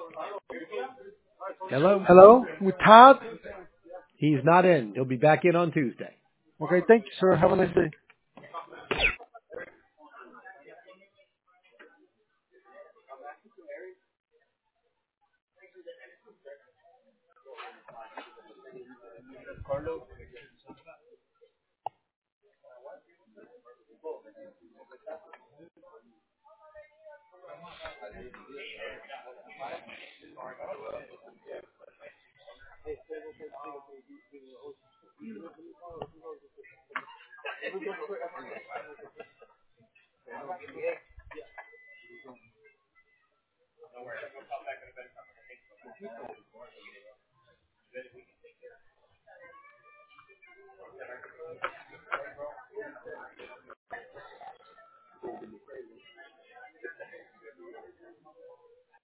Hello? Hello, with Todd. He's not in. He'll be back in on Tuesday. Okay, thank you, sir. Have a nice day.